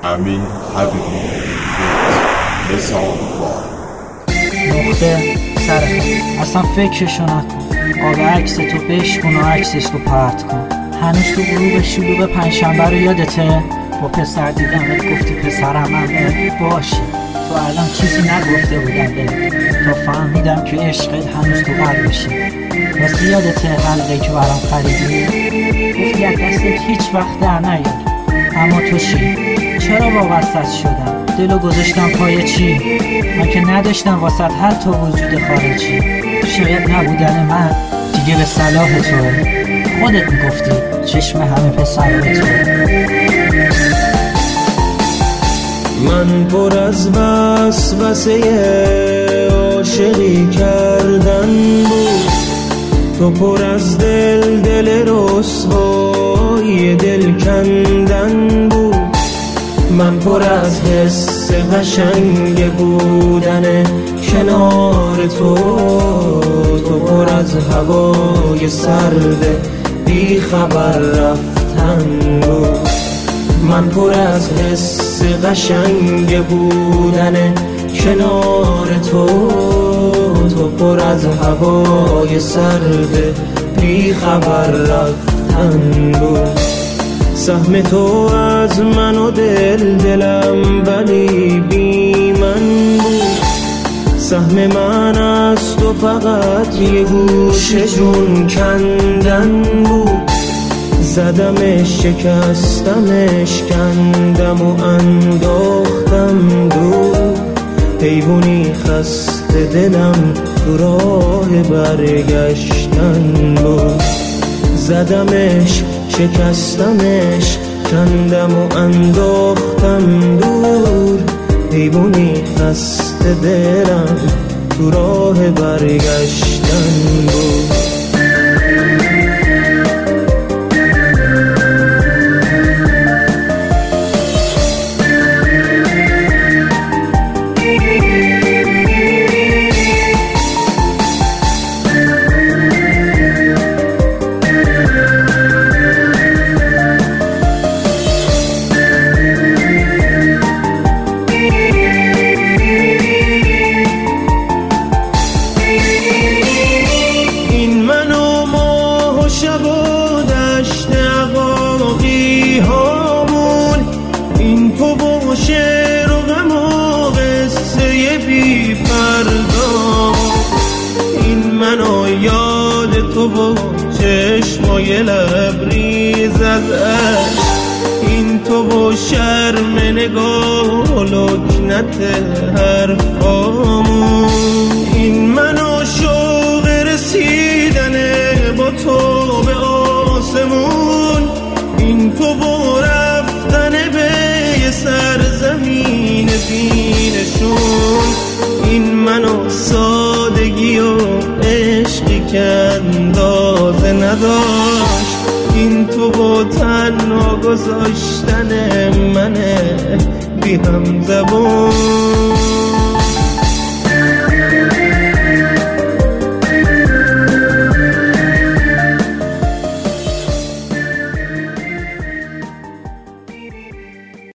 امین حبیبی نقطه سر اصلا فکرشو نکن. آب عکس تو بشکن و عکسش رو پرت کن. هنوز تو غروب شلوغ پنجشنبه رو یادته؟ با پسر دیدمت گفتی پسرم همه باشی. تو الان چیزی نگفته بودم بهت تا فهمیدم که عشقت هنوز تو قلبشه. پس یادته حلقه‌ای که برام خریدی؟ گفتی از دستت هیچ وقت در نیاد. اما تو چی؟ چرا وابستت شدم؟ دلو گذاشتم پای چی؟ من که نداشتم واسط حتی وجود خارجی. شاید نبودن من دیگه به صلاح توه. خودت میگفتی چشم همه پسرهای توه. من پر از وسوسه عاشقی کردن بود، تو پر از دل رسوای دل کندن بود. من پر از حس قشنگ بودن کنار تو پر از هوای سرد بی خبر رفتن بود. من پر از حس قشنگ بودن کنار تو پر از هوای سرد بی خبر رفتن بود. سهم تو از من و دلم ولی بی من بود. سهم من از تو فقط یه گوشه جون کندن بود. زدمش شکستمش کندم و انداختم دور. حیوانی خسته دلم تو راه برگشتن بود. زدمش شکستمش کندم و انداختم دور. حیوانی خسته دلم تو راه برگشتن بود. شعر و غم و قصه بی فردا، این منو یاد تو و چشمای لبریز از عشق، این تو و شرم نگاه و لکنت حرفامون، این منو شوق رسیدن با تو به آسمون، این تو و رفتن به سرزمین بینشون، این منو سادگی و عشقی که اندازه نداشت، این تو با تنها گذاشتن منه بی هم زبون.